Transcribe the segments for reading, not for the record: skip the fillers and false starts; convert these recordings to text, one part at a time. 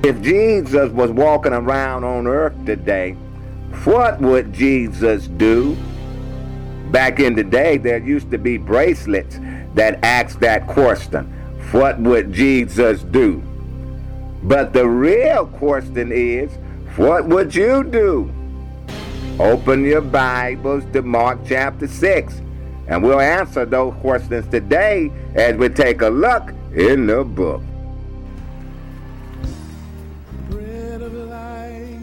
If Jesus was walking around on earth today, what would Jesus do? Back in the day, there used to be bracelets that asked that question. What would Jesus do? But the real question is, what would you do? Open your Bibles to Mark chapter 6, and we'll answer those questions today as we take a look in the book. Bread of life,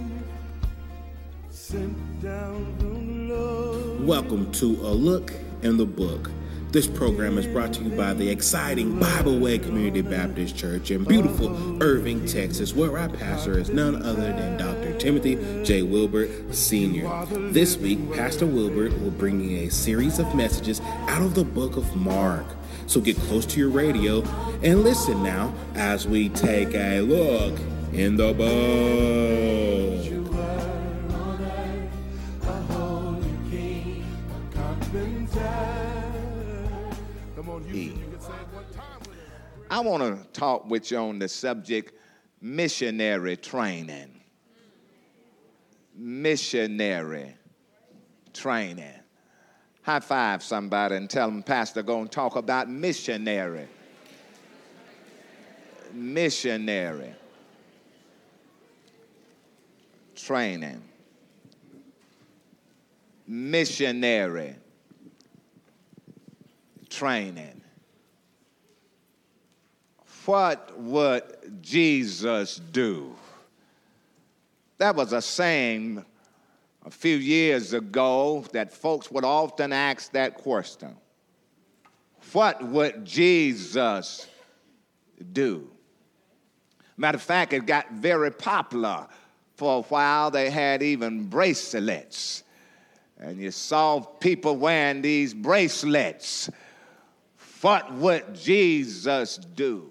sent down from the Lord. Welcome to A Look in the Book. This program is brought to you by the exciting Bible Way Community Baptist Church in beautiful Irving, Texas, where our pastor is none other than Dr. Timothy J. Wilbert Sr. This week, Pastor Wilbert will bring you a series of messages out of the book of Mark. So get close to your radio and listen now as we take a look in the book. I want to talk with you on the subject missionary training. Missionary training. High five somebody and tell them Pastor going to talk about missionary. Missionary training. Missionary training. What would Jesus do? That was a saying a few years ago that folks would often ask that question. What would Jesus do? Matter of fact, it got very popular. For a while, they had even bracelets. And you saw people wearing these bracelets. What would Jesus do?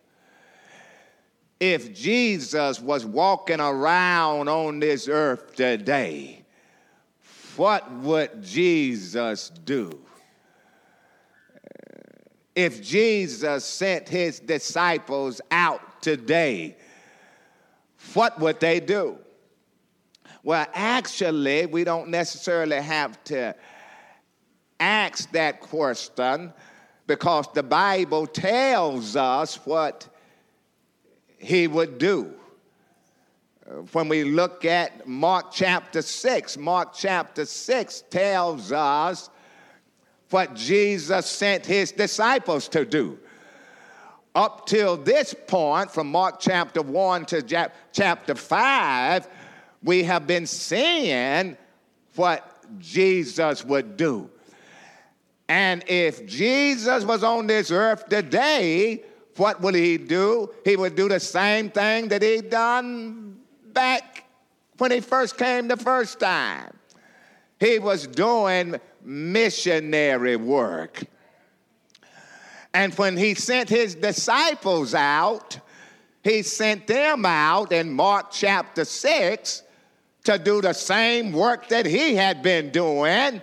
If Jesus was walking around on this earth today, what would Jesus do? If Jesus sent his disciples out today, what would they do? Well, actually, we don't necessarily have to ask that question because the Bible tells us what he would do. When we look at Mark chapter 6 tells us what Jesus sent his disciples to do. Up till this point, from Mark chapter 1 to chapter 5, we have been seeing what Jesus would do. And if Jesus was on this earth today, what would he do? He would do the same thing that he done back when he first came the first time. He was doing missionary work. And when he sent his disciples out, he sent them out in Mark chapter 6 to do the same work that he had been doing,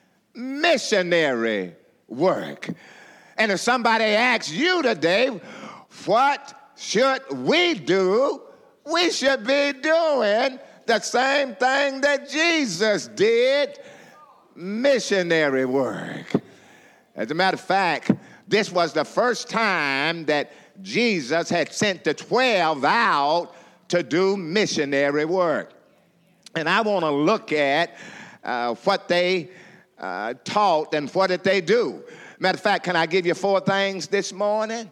missionary work. And if somebody asks you today, what should we do? We should be doing the same thing that Jesus did, missionary work. As a matter of fact, this was the first time that Jesus had sent the 12 out to do missionary work. And I want to look at what they taught and what did they do. Matter of fact, can I give you 4 things this morning?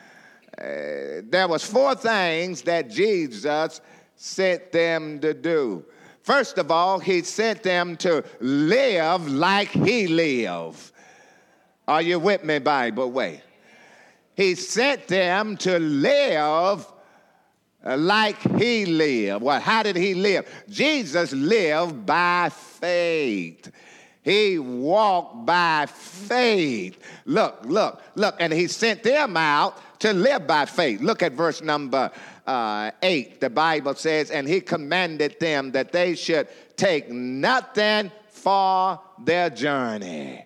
There was 4 things that Jesus sent them to do. First of all, he sent them to live like he lived. Are you with me, Bible Way? He sent them to live like he lived. Well, how did he live? Jesus lived by faith. He walked by faith. Look. And he sent them out to live by faith. Look at verse number 8. The Bible says, and he commanded them that they should take nothing for their journey.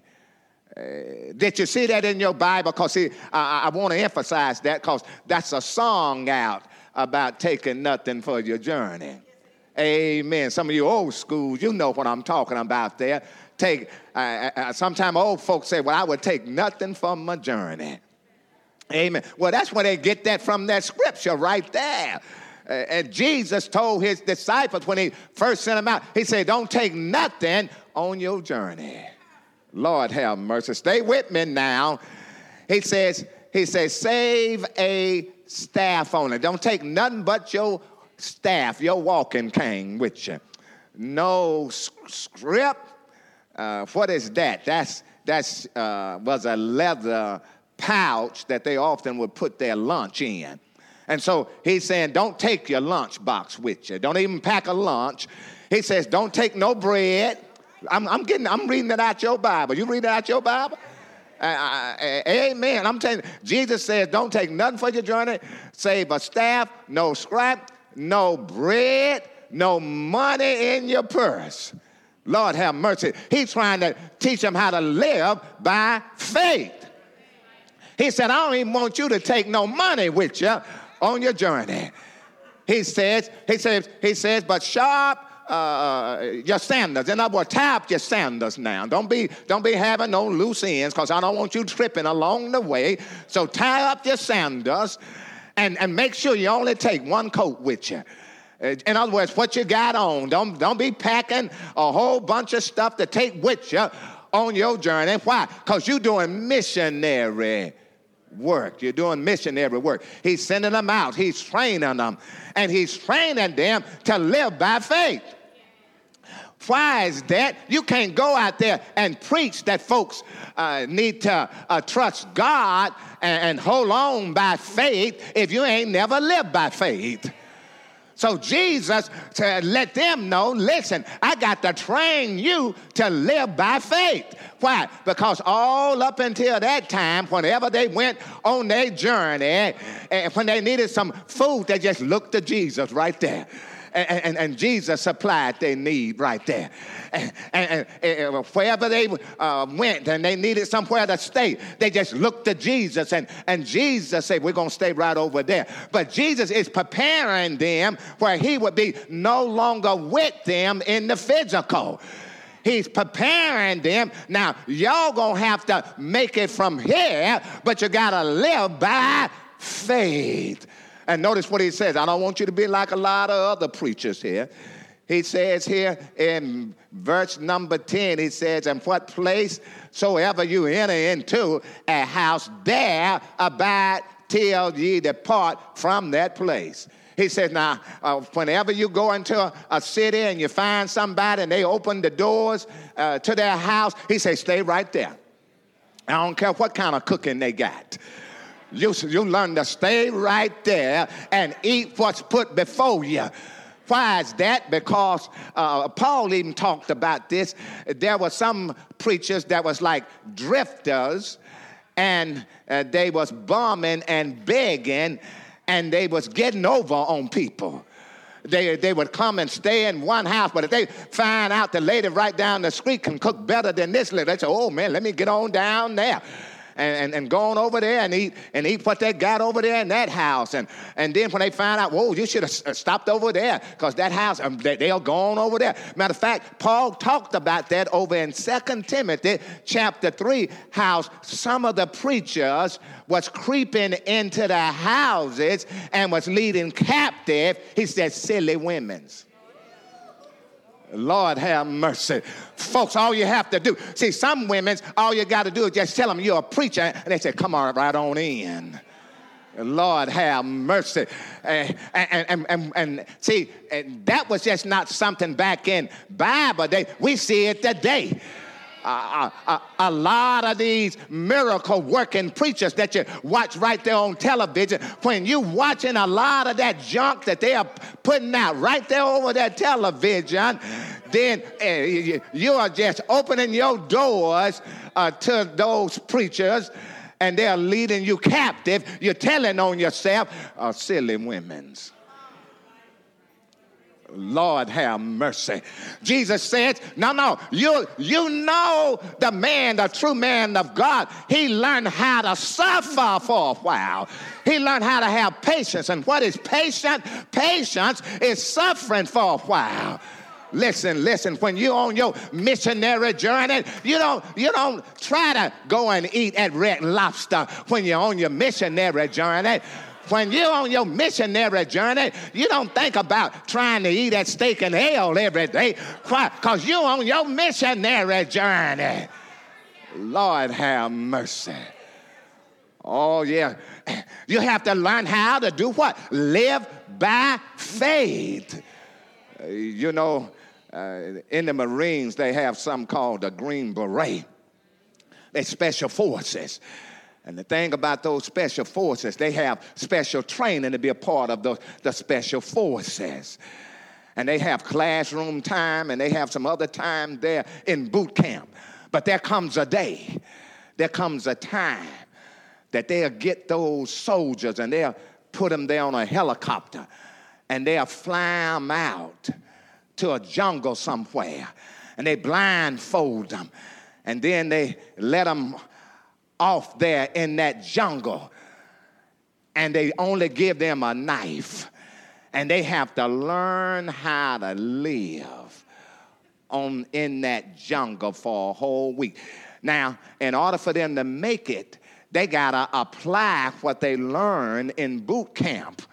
Did you see that in your Bible? Because I want to emphasize that because that's a song out about taking nothing for your journey. Amen. Some of you old schools, you know what I'm talking about there. Sometimes old folks say, well, I would take nothing from my journey. Amen. Well, that's where they get that from, that scripture right there. And Jesus told his disciples when he first sent them out, he said, don't take nothing on your journey. Lord have mercy. Stay with me now. He says, save a staff only. Don't take nothing but your staff, your walking cane with you. No scrip. What is that? That's was a leather pouch that they often would put their lunch in. And so he's saying, don't take your lunch box with you. Don't even pack a lunch. He says, don't take no bread. I'm reading it out your Bible. You read it out your Bible? Amen. I'm telling you, Jesus says, don't take nothing for your journey. Save a staff, no scrap, no bread, no money in your purse. Lord have mercy. He's trying to teach them how to live by faith. He said, I don't even want you to take no money with you on your journey. He says, but sharp your sandals. In other words, tie up your sandals now. Don't be having no loose ends, because I don't want you tripping along the way. So tie up your sandals and make sure you only take one coat with you. In other words, what you got on. Don't be packing a whole bunch of stuff to take with you on your journey. Why? Because you're doing missionary work. You're doing missionary work. He's sending them out. He's training them. And he's training them to live by faith. Why is that? You can't go out there and preach that folks need to trust God and hold on by faith if you ain't never lived by faith. So Jesus to let them know, listen, I got to train you to live by faith. Why? Because all up until that time, whenever they went on their journey, when they needed some food, they just looked to Jesus right there. And Jesus supplied their need right there. And wherever they went and they needed somewhere to stay, they just looked to Jesus. And Jesus said, we're going to stay right over there. But Jesus is preparing them where he would be no longer with them in the physical. He's preparing them. Now, y'all going to have to make it from here, but you got to live by faith. And notice what he says. I don't want you to be like a lot of other preachers here. He says here in verse number 10, he says, and what place soever you enter into a house, there abide till ye depart from that place. He says, now, whenever you go into a city and you find somebody and they open the doors to their house, he says, stay right there. I don't care what kind of cooking they got. You learn to stay right there and eat what's put before you. Why is that? Because Paul even talked about this. There were some preachers that was like drifters, and they was bumming and begging, and they was getting over on people. They would come and stay in one house, but if they find out the lady right down the street can cook better than this lady, they say, oh man, let me get on down there. And go on over there and eat what they got over there in that house. And then when they find out, whoa, you should have stopped over there, because that house, they'll go on over there. Matter of fact, Paul talked about that over in 2 Timothy chapter 3, how some of the preachers was creeping into the houses and was leading captive, he said, silly women's. Lord have mercy. Folks, all you have to do, see, some women, all you got to do is just tell them you're a preacher, and they say, come on right on in. Lord have mercy. And see, that was just not something back in Bible day. We see it today. A lot of these miracle working preachers that you watch right there on television, when you watching a lot of that junk that they are putting out right there over that television, then you are just opening your doors to those preachers, and they're leading you captive. You're telling on yourself, silly women's. Lord have mercy. Jesus said, no, you know the man, the true man of God, he learned how to suffer for a while. He learned how to have patience. And what is patience? Patience is suffering for a while. Listen, when you're on your missionary journey, you don't try to go and eat at Red Lobster when you're on your missionary journey. When you're on your missionary journey, you don't think about trying to eat at Steak and Ale every day. Why? Because you're on your missionary journey. Lord have mercy. Oh, yeah. You have to learn how to do what? Live by faith. In the Marines, they have something called the Green Beret. They're special forces. And the thing about those special forces, they have special training to be a part of the special forces. And they have classroom time, and they have some other time there in boot camp. But there comes a day, there comes a time that they'll get those soldiers and they'll put them there on a helicopter, and they'll fly them out to a jungle somewhere, and they blindfold them, and then they let them off there in that jungle, and they only give them a knife, and they have to learn how to live in that jungle for a whole week. Now, in order for them to make it, they gotta apply what they learned in boot camp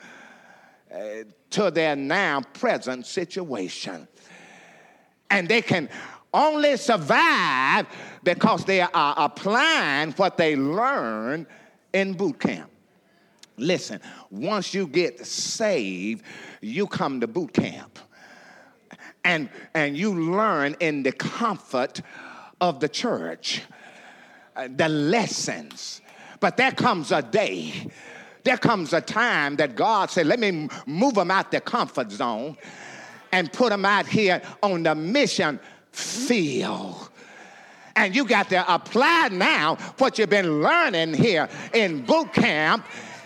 to their now present situation. And they can only survive because they are applying what they learned in boot camp. Listen, once you get saved, you come to boot camp. And you learn in the comfort of the church the lessons. But there comes a day, there comes a time that God said, let me move them out their comfort zone and put them out here on the mission field. And you got to apply now what you've been learning here in boot camp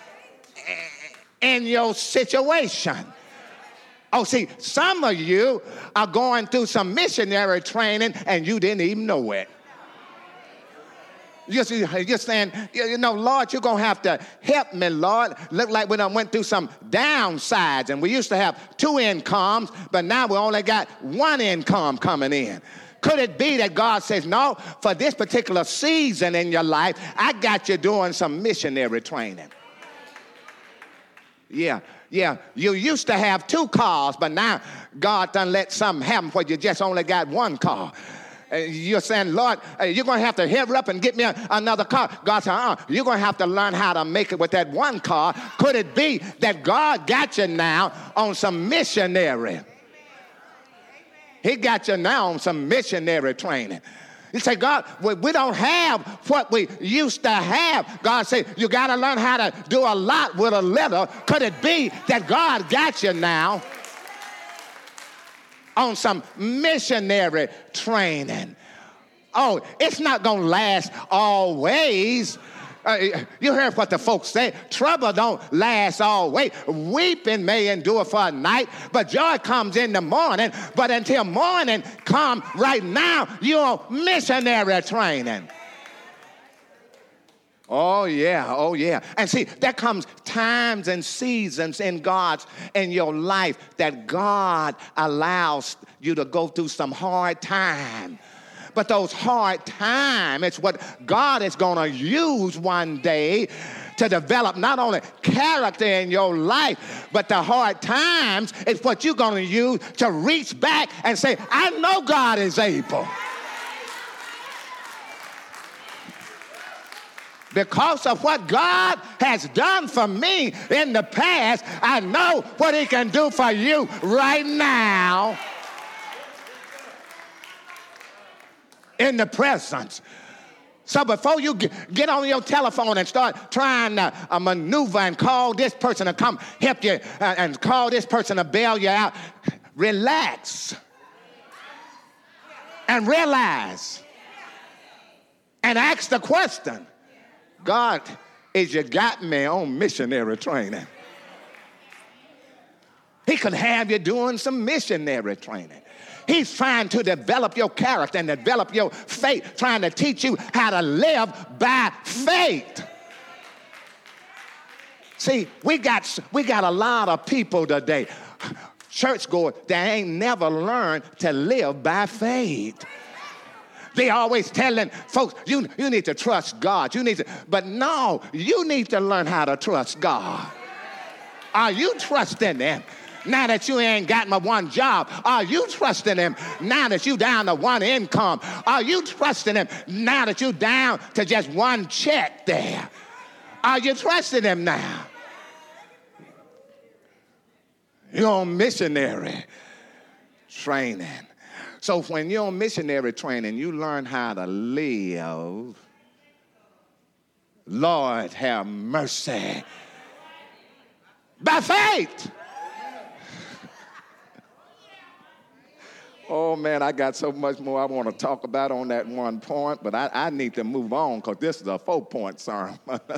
in your situation. Oh, see, some of you are going through some missionary training and you didn't even know it. You're saying, Lord, you're going to have to help me, Lord. Look like we done went through some downsides, and we used to have 2 incomes, but now we only got 1 income coming in. Could it be that God says, no, for this particular season in your life, I got you doing some missionary training? Yeah. You used to have 2 cars, but now God done let something happen where you just only got 1 car. You're saying, Lord, you're going to have to hurry up and get me another car. God said, you're going to have to learn how to make it with that 1 car. Could it be that God got you now on some missionary? He got you now on some missionary training. You say, God, we don't have what we used to have. God said, you got to learn how to do a lot with a little. Could it be that God got you now on some missionary training? Oh, it's not going to last always. You heard what the folks say. Trouble don't last always. Weeping may endure for a night, but joy comes in the morning. But until morning come, right now, you're on missionary training. Oh, yeah. And see, there comes times and seasons in your life that God allows you to go through some hard time. But those hard times, it's what God is going to use one day to develop not only character in your life, but the hard times is what you're going to use to reach back and say, I know God is able. Because of what God has done for me in the past, I know what he can do for you right now in the presence. So before you get on your telephone and start trying to maneuver and call this person to come help you and call this person to bail you out, relax and realize and ask the question, God, is you got me on missionary training? He could have you doing some missionary training. He's trying to develop your character and develop your faith, trying to teach you how to live by faith. See, we got a lot of people today, churchgoers, that ain't never learned to live by faith. They always telling folks, you need to trust God. But no, you need to learn how to trust God. Are you trusting Him? Now that you ain't got my one job, are you trusting Him? Now that you down to one income, are you trusting Him? Now that you down to just one check there, are you trusting Him now? You're on missionary training. So when you're on missionary training, you learn how to live. Lord, have mercy. By faith. Oh, man, I got so much more I want to talk about on that one point, but I need to move on because this is a 4-point sermon.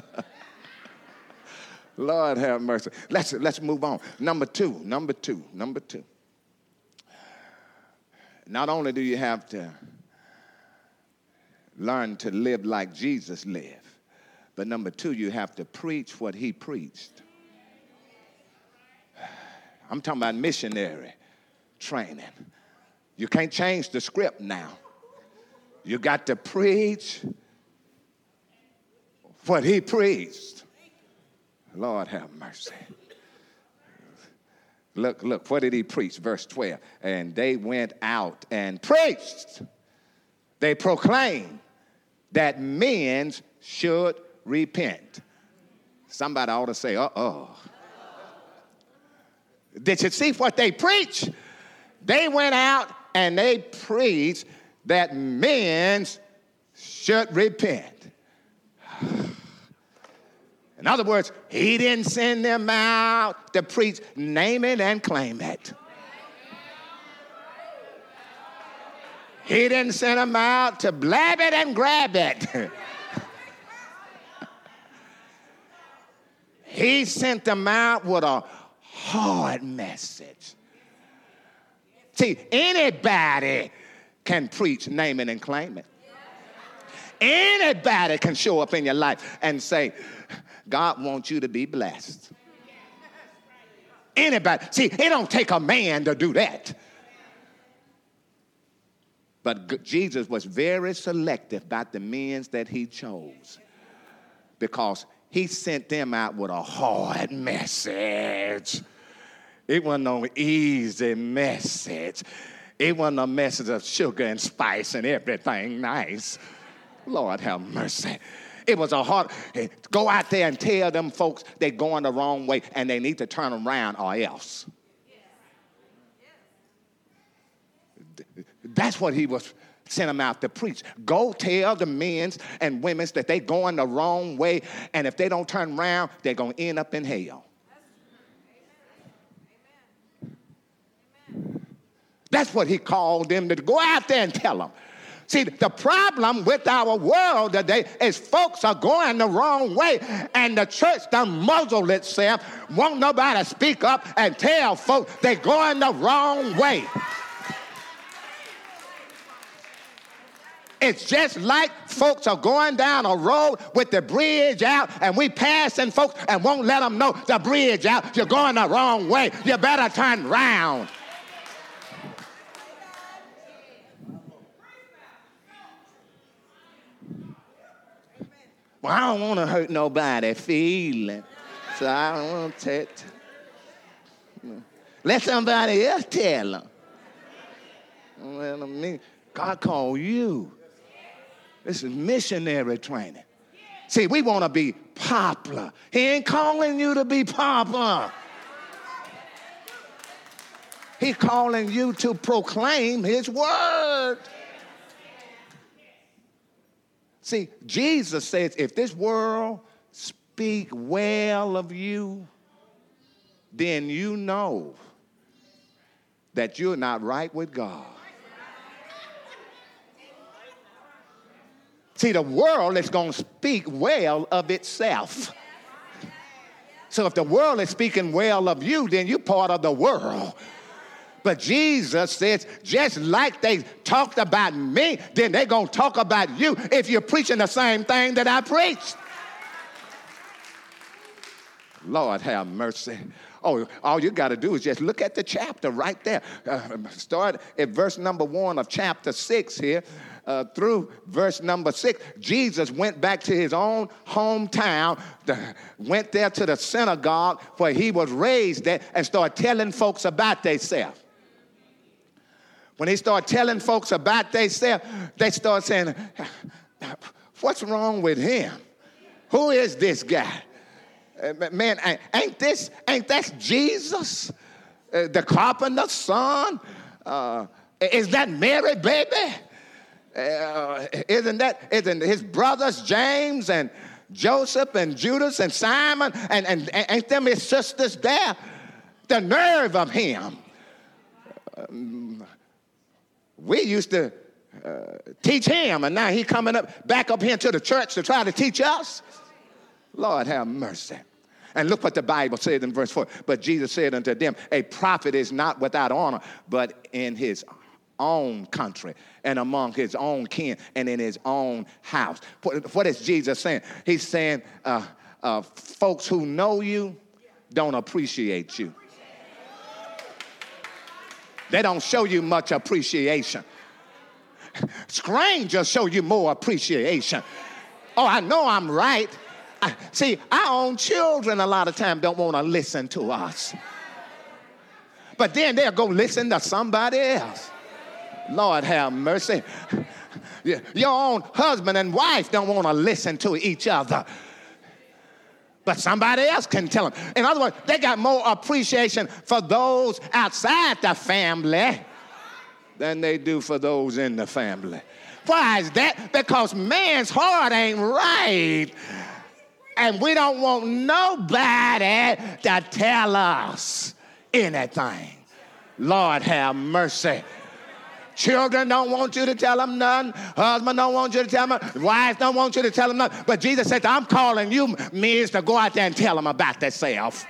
Lord have mercy. Let's move on. Number two. Not only do you have to learn to live like Jesus lived, but number 2, you have to preach what He preached. I'm talking about missionary training. You can't change the script now. You got to preach what He preached. Lord have mercy. Look, what did He preach? Verse 12. And they went out and preached. They proclaimed that men should repent. Somebody ought to say, uh-oh. Did you see what they preached? They went out and they preached that men should repent. In other words, He didn't send them out to preach, name it and claim it. He didn't send them out to blab it and grab it. He sent them out with a hard message. See, anybody can preach, name it, and claim it. Anybody can show up in your life and say, God wants you to be blessed. Anybody. See, it don't take a man to do that. But Jesus was very selective about the men that He chose because He sent them out with a hard message. It wasn't no easy message. It wasn't a message of sugar and spice and everything nice. Lord have mercy. It was a hard, go out there and tell them folks they're going the wrong way and they need to turn around or else. That's what He was sent them out to preach. Go tell the men and women that they're going the wrong way, and if they don't turn around, they're going to end up in hell. That's what He called them to go out there and tell them. See, the problem with our world today is folks are going the wrong way, and the church done muzzled itself, won't nobody speak up and tell folks they're going the wrong way. It's just like folks are going down a road with the bridge out, and we passing folks and won't let them know the bridge out. You're going the wrong way. You better turn round. Well, I don't want to hurt nobody's feeling, so I don't want to let somebody else tell them. Well, I mean, God called you. This is missionary training. See, we want to be popular. He ain't calling you to be popular. He's calling you to proclaim His word. See, Jesus says, if this world speak well of you, then you know that you're not right with God. See, the world is going to speak well of itself. So if the world is speaking well of you, then you're part of the world. But Jesus says, just like they talked about me, then they're going to talk about you if you're preaching the same thing that I preached. Lord have mercy. Oh, all you got to do is just look at the chapter right there. Start at verse number 1 of chapter 6 here. Through verse number 6, Jesus went back to his own hometown, went there to the synagogue where he was raised there, and started telling folks about themselves. When he started telling folks about themselves, they started saying, what's wrong with him? Who is this guy? Man, ain't that Jesus, the carpenter's son? Is that Mary, baby? Isn't his brothers James and Joseph and Judas and Simon and ain't them his sisters there? The nerve of him. We used to teach him, and now he coming back up here to the church to try to teach us. Lord have mercy. And look what the Bible said in verse 4. But Jesus said unto them, a prophet is not without honor, but in his own country and among his own kin and in his own house. What is Jesus saying? He's saying folks who know you don't appreciate you. They don't show you much appreciation. Strangers show you more appreciation. Oh, I know I'm right. See, our own children a lot of times don't want to listen to us. But then they'll go listen to somebody else. Lord have mercy. Your own husband and wife don't want to listen to each other. But somebody else can tell them. In other words, they got more appreciation for those outside the family than they do for those in the family. Why is that? Because man's heart ain't right. And we don't want nobody to tell us anything. Lord have mercy. Children don't want you to tell them nothing. Husband don't want you to tell them nothing. Wives don't want you to tell them nothing. But Jesus said, I'm calling you men to go out there and tell them about themselves.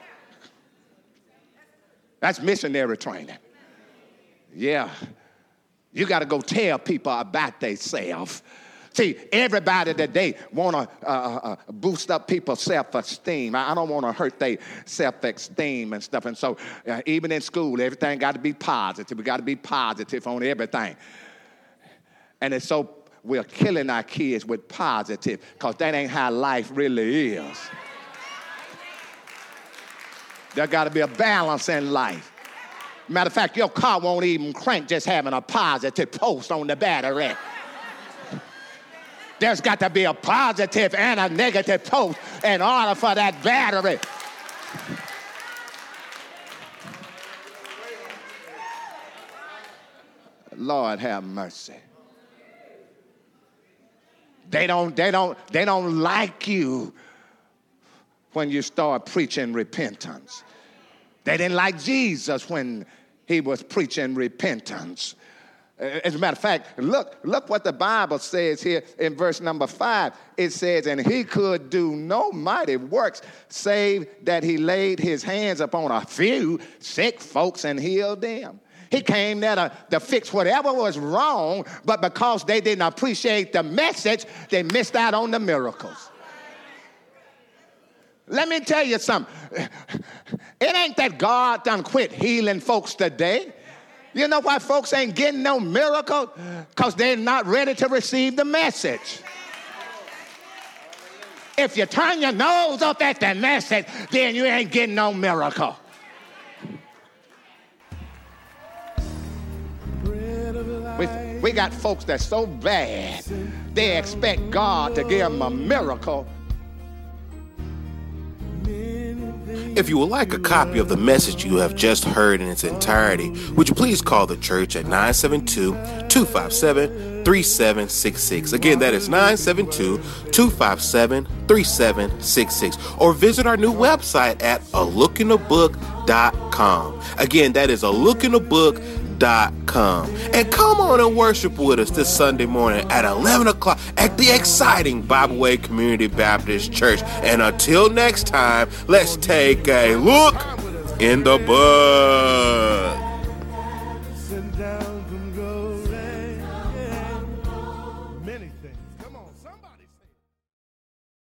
That's missionary training. Yeah. You got to go tell people about themselves. See, everybody today want to boost up people's self-esteem. I don't want to hurt their self-esteem and stuff. And so even in school, everything got to be positive. We got to be positive on everything. And it's so we're killing our kids with positive because that ain't how life really is. There got to be a balance in life. Matter of fact, your car won't even crank just having a positive post on the battery. There's got to be a positive and a negative post in order for that battery. Lord have mercy. They don't like you when you start preaching repentance. They didn't like Jesus when he was preaching repentance. As a matter of fact, look what the Bible says here in verse number 5. It says, and he could do no mighty works, save that he laid his hands upon a few sick folks and healed them. He came there to fix whatever was wrong, but because they didn't appreciate the message, they missed out on the miracles. Let me tell you something. It ain't that God done quit healing folks today. You know why folks ain't getting no miracle? Because they're not ready to receive the message. If you turn your nose up at the message, then you ain't getting no miracle. We got folks that's so bad, they expect God to give them a miracle. If you would like a copy of the message you have just heard in its entirety, would you please call the church at 972-257-3766. Again, that is 972-257-3766. Or visit our new website at alookintheBook.com. Again, that is alookintheBook.com. And come on and worship with us this Sunday morning at 11 o'clock at the exciting Bible Way Community Baptist Church. And until next time, let's take a look in the book.